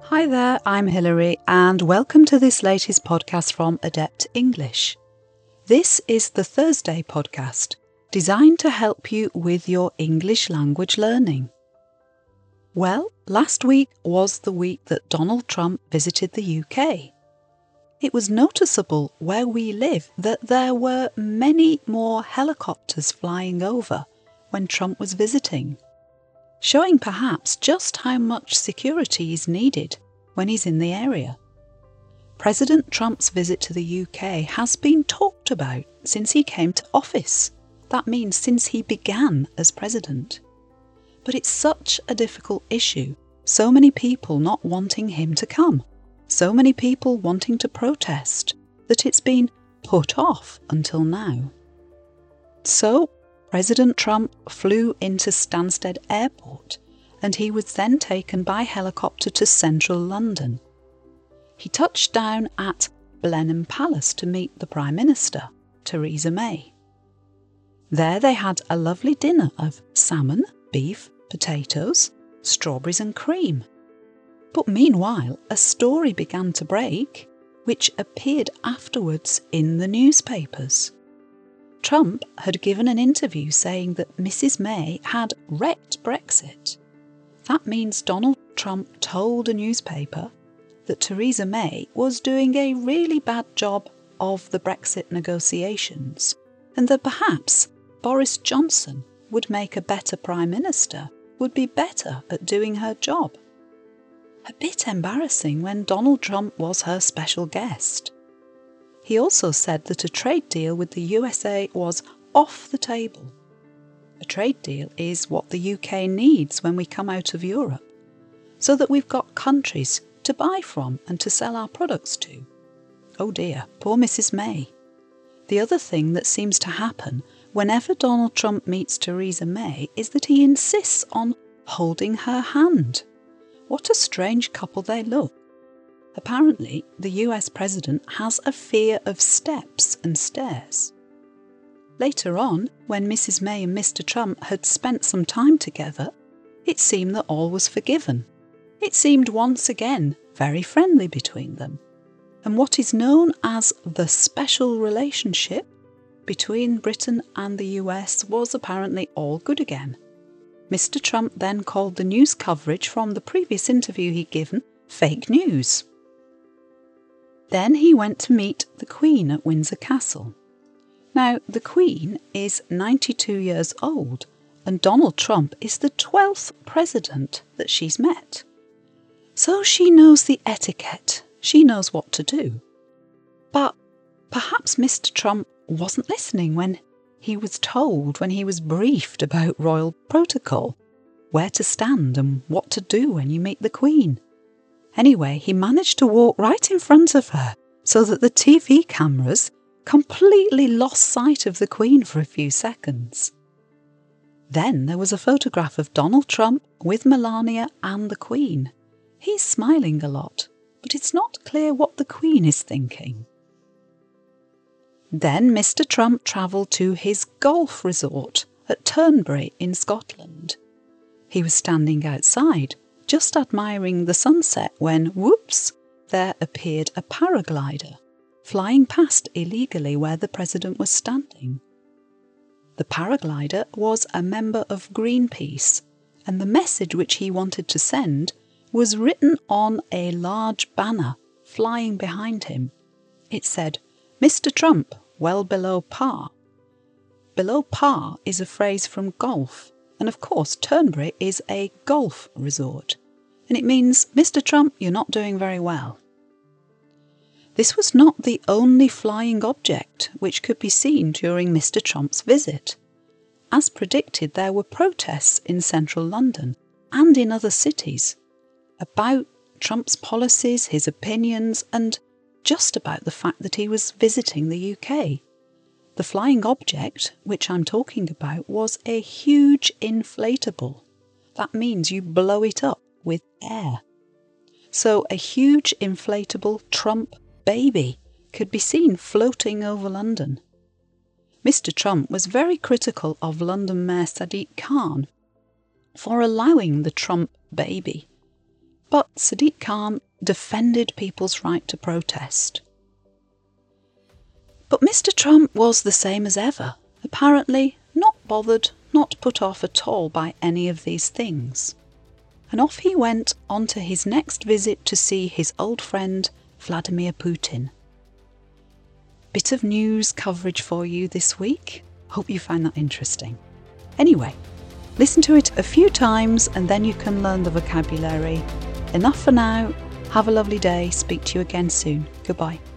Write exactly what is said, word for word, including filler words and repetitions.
Hi there, I'm Hilary, and welcome to this latest podcast from Adept English. This is the Thursday podcast, designed to help you with your English language learning. Well, last week was the week that Donald Trump visited the U K. It was noticeable where we live that there were many more helicopters flying over when Trump was visiting, showing perhaps just how much security is needed when he's in the area. President Trump's visit to the U K has been talked about since he came to office. That means since he began as president. But it's such a difficult issue, so many people not wanting him to come, so many people wanting to protest, that it's been put off until now. So, President Trump flew into Stansted Airport and he was then taken by helicopter to central London. He touched down at Blenheim Palace to meet the Prime Minister, Theresa May. There they had a lovely dinner of salmon, beef, potatoes, strawberries and cream. But meanwhile, a story began to break, which appeared afterwards in the newspapers. Trump had given an interview saying that Missus May had wrecked Brexit. That means Donald Trump told a newspaper that Theresa May was doing a really bad job of the Brexit negotiations, and that perhaps Boris Johnson would make a better Prime Minister, would be better at doing her job. A bit embarrassing when Donald Trump was her special guest. He also said that a trade deal with the U S A was off the table. A trade deal is what the U K needs when we come out of Europe, so that we've got countries to buy from and to sell our products to. Oh dear, poor Missus May. The other thing that seems to happen whenever Donald Trump meets Theresa May is that he insists on holding her hand. What a strange couple they look. Apparently, the U S president has a fear of steps and stairs. Later on, when Missus May and Mister Trump had spent some time together, it seemed that all was forgiven. It seemed once again very friendly between them. And what is known as the special relationship between Britain and the U S was apparently all good again. Mister Trump then called the news coverage from the previous interview he'd given fake news. Then he went to meet the Queen at Windsor Castle. Now, the Queen is ninety-two years old, and Donald Trump is the twelfth president that she's met. So she knows the etiquette, she knows what to do. But perhaps Mister Trump wasn't listening when he was told, when he was briefed about royal protocol, where to stand and what to do when you meet the Queen. Anyway, he managed to walk right in front of her so that the T V cameras completely lost sight of the Queen for a few seconds. Then there was a photograph of Donald Trump with Melania and the Queen. He's smiling a lot, but it's not clear what the Queen is thinking. Then Mister Trump travelled to his golf resort at Turnberry in Scotland. He was standing outside, just admiring the sunset when, whoops, there appeared a paraglider, flying past illegally where the president was standing. The paraglider was a member of Greenpeace, and the message which he wanted to send was written on a large banner flying behind him. It said, "Mister Trump, well below par." Below par is a phrase from golf, and of course Turnberry is a golf resort, and it means, Mister Trump, you're not doing very well. This was not the only flying object which could be seen during Mister Trump's visit. As predicted, there were protests in central London and in other cities about Trump's policies, his opinions, and just about the fact that he was visiting the U K. The flying object, which I'm talking about, was a huge inflatable. That means you blow it up with air. So a huge inflatable Trump baby could be seen floating over London. Mister Trump was very critical of London Mayor Sadiq Khan for allowing the Trump baby. but Sadiq Khan defended people's right to protest. But Mister Trump was the same as ever, apparently not bothered, not put off at all by any of these things. And off he went on to his next visit to see his old friend Vladimir Putin. Bit of news coverage for you this week. Hope you find that interesting. Anyway, listen to it a few times and then you can learn the vocabulary. Enough for now. Have a lovely day. Speak to you again soon. Goodbye.